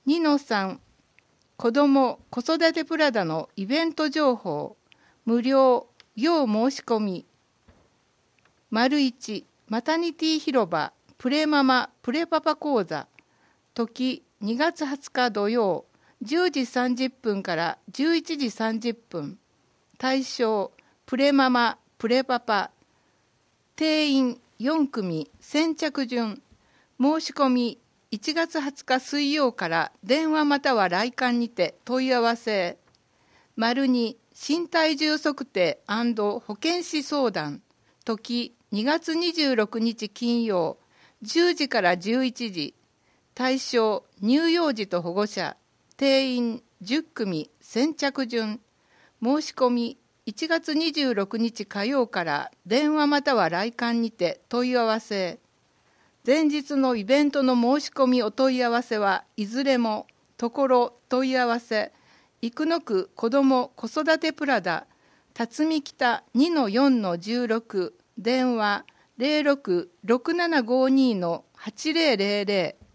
2-3子ども子育てプラダのイベント情報無料要申し込み。1マタニティ広場プレママプレパパ講座時2月20日土曜10時30分から11時30分。対象プレママプレパパ。定員4組先着順。申し込み1月20日水曜から電話または来館にて問い合わせ。2身体重測定&保健師相談時2月26日金曜10時から11時。対象乳幼児と保護者。定員10組先着順。申し込み1月26日火曜から電話または来館にて問い合わせ。前日のイベントの申し込みお問い合わせはいずれもところ問い合わせ生野区子ども子育てプラダ辰巳北 2-4-16 電話 06-6752-8000